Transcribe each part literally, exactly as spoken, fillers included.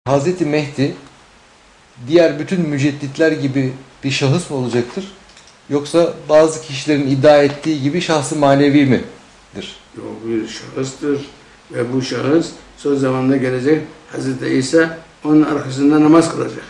Hazreti Mehdi diğer bütün mücedditler gibi bir şahıs mı olacaktır? Yoksa bazı kişilerin iddia ettiği gibi şahsı manevi midir? Yok, bir şahıstır ve bu şahıs son zamanda gelecek. Hazreti İsa onun arkasında namaz kılacak.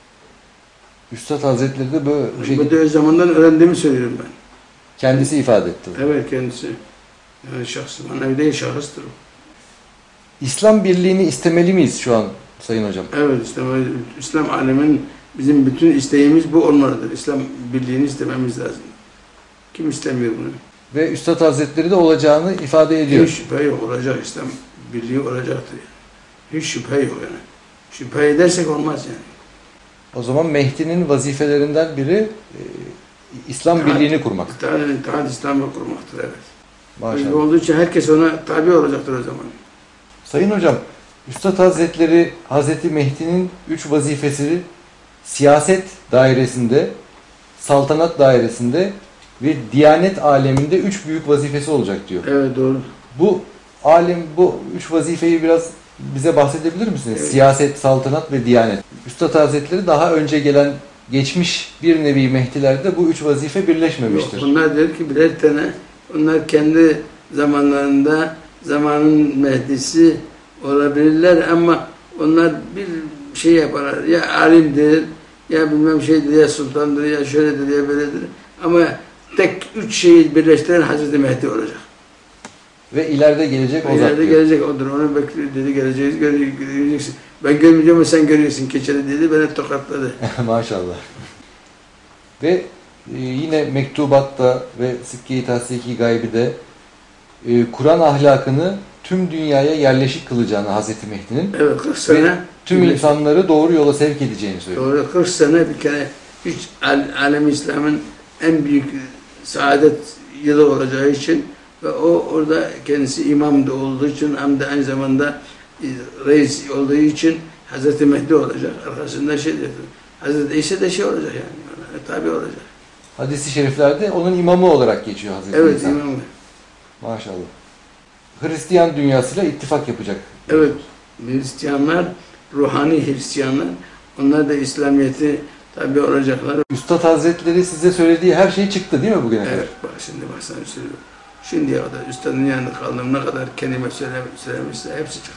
Üstad Hazretleri de böyle bir şey... Bu da o zamandan öğrendiğimi söylüyorum ben. Kendisi ifade etti. Evet, kendisi. Yani şahsı, manevi değil, şahıstır o. İslam birliğini istemeli miyiz şu an Sayın Hocam? Evet, İslam, İslam alemin bizim bütün isteğimiz bu olmalıdır. İslam birliğini istememiz lazım. Kim istemiyor bunu? Ve Üstad Hazretleri de olacağını ifade ediyor. Hiç şüphe yok, olacak. İslam birliği olacaktır. Yani. Hiç şüphe yok yani. Şüphe edersek olmaz yani. O zaman Mehdi'nin vazifelerinden biri e, İslam İttihat, birliğini kurmak. İttihat, İttihat İslam'ı kurmaktır, evet. Maşallah. Öyle olduğu için herkes ona tabi olacaktır o zaman. Sayın Hocam, Üstad Hazretleri Hazreti Mehdi'nin üç vazifesi siyaset dairesinde, saltanat dairesinde ve diyanet aleminde üç büyük vazifesi olacak diyor. Evet, doğru. Bu alem, bu üç vazifeyi biraz bize bahsedebilir misiniz? Evet. Siyaset, saltanat ve diyanet. Üstad Hazretleri daha önce gelen geçmiş bir nevi Mehdilerde bu üç vazife birleşmemiştir. Yok, bunlar diyor ki birer tane, onlar kendi zamanlarında zamanın Mehdisi olabilirler ama onlar bir şey yaparlar. Ya alimdir, ya bilmem şeydir, ya sultandır, ya şöyledir, ya böyledir. Ama tek üç şeyi birleştiren Hazreti Mehdi olacak. Ve ileride gelecek o zat İleride diyor. gelecek odur. Onu bekliyor dedi, geleceğiz, göreceksin. Ben görmeyeceğim ama sen görüyorsun keçeli dedi, beni tokatladı. Maşallah. Ve e, yine mektubatta ve Sikke-i Tahsiki Gaybi'de e, Kur'an ahlakını tüm dünyaya yerleşik kılacağını Hazreti Mehdi'nin Evet, kırk sene. ve tüm insanları doğru yola sevk edeceğini söylüyor. Doğru, kırk sene bir kere üç alem İslam'ın en büyük saadet yılı olacağı için ve o orada kendisi imam da olduğu için hem de aynı zamanda reis olduğu için Hazreti Mehdi olacak. Arkasında şey dedi. Hazreti İsa de şey olacak yani. Tabi olacak. Hadis-i şeriflerde onun imamı olarak geçiyor Hazreti Evet, İsa. imamı. Maşallah. Hristiyan dünyasıyla ittifak yapacak. Evet, Hristiyanlar, ruhani Hristiyanlar, onlar da İslamiyet'i tabi olacaklar. Üstad Hazretleri size söylediği her şey çıktı değil mi bugüne kadar? Evet, bak şimdi bak sana söylüyorum. Şimdiye kadar üstadın yanında kaldığım ne kadar kelime söylemişse hepsi çıktı.